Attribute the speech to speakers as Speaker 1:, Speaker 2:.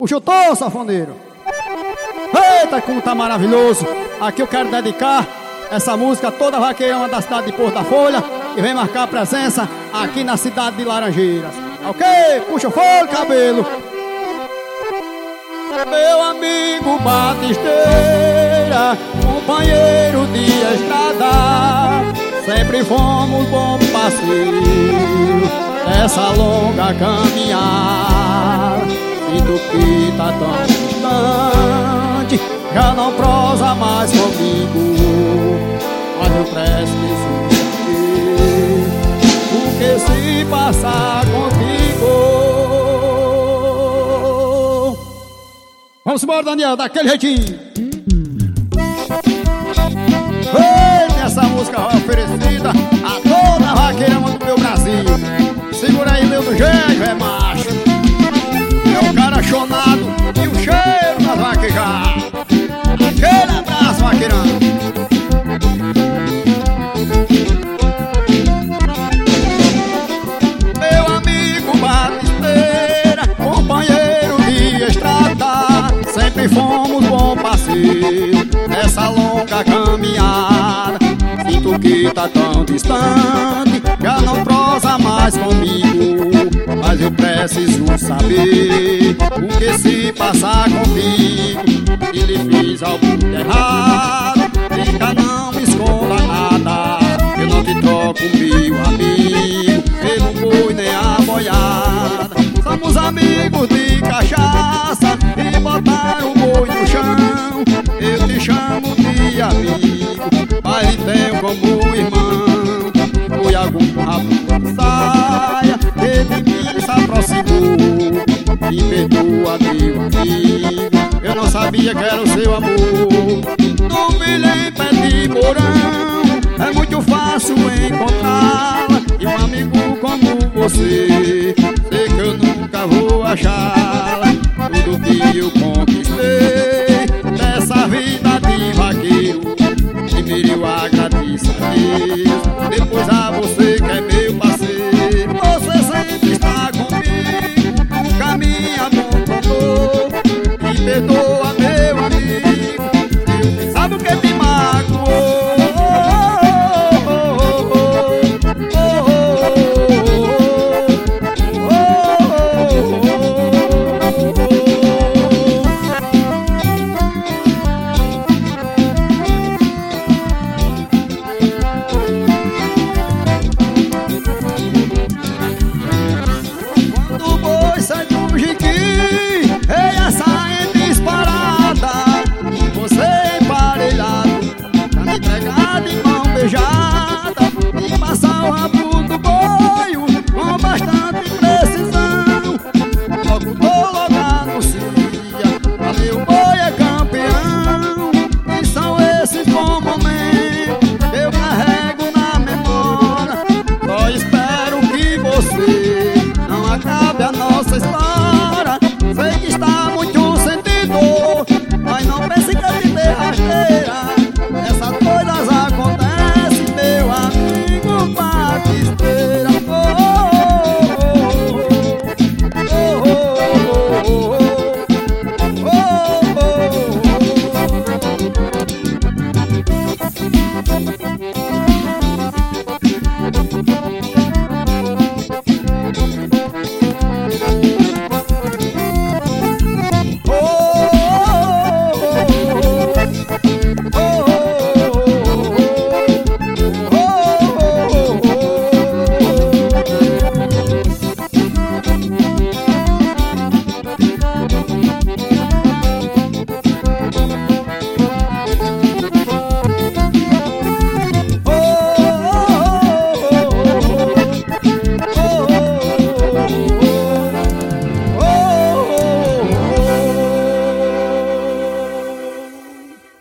Speaker 1: Puxa o tom, sanfoneiro. Eita, como tá maravilhoso. Aqui eu quero dedicar essa música a toda vaqueirama da cidade de Porto da Folha e vem marcar a presença aqui na cidade de Laranjeiras. Ok? Puxa o fogo, cabelo. Meu amigo Batisteira, companheiro de estrada, sempre fomos bom parceiro nessa longa caminhada. Sinto que tá tão distante, já não prosa mais comigo, mas eu preciso saber o que se passar contigo. Vamos embora, Daniel, daquele jeitinho. Eita, essa música vai oferecida a toda a vaqueirama do meu Brasil. Segura aí, meu do jeito, é macho. É o cara chonado e o cheiro das vaquejadas. Aquele abraço, vaqueirão. Meu amigo Batisteira, companheiro de estrada, sempre fomos bom parceiro nessa longa caminhada. Sinto que tá tão distante, já não prosa mais comigo, mas eu preciso saber o que se passar contigo. Se lhe fiz algo de errado, fica, não me esconda nada. Eu não te troco, meu amigo, pelo boi nem a boiada. Somos amigos de cachaça e botar o boi no chão. Eu te chamo de amigo, mas lhe tenho como irmão. Foi algum rabo de saia que de mim se aproximou. Me perdoa, meu amigo, eu não sabia que era o seu amor. No milho pé de morão é muito fácil encontrá-la, e um amigo como você, sei que eu nunca vou achá-la. Tudo que eu conquistei nessa vida de vaqueiro, primeiro eu agradeço a Deus, depois a você que é meu parceiro. Você sempre está comigo, nunca me abandonou. Me perdoa, meu amigo, eu sabe o que te magoou. E passar o rabo do boio com bastante precisão. Logo tô, logo anuncia, valeu.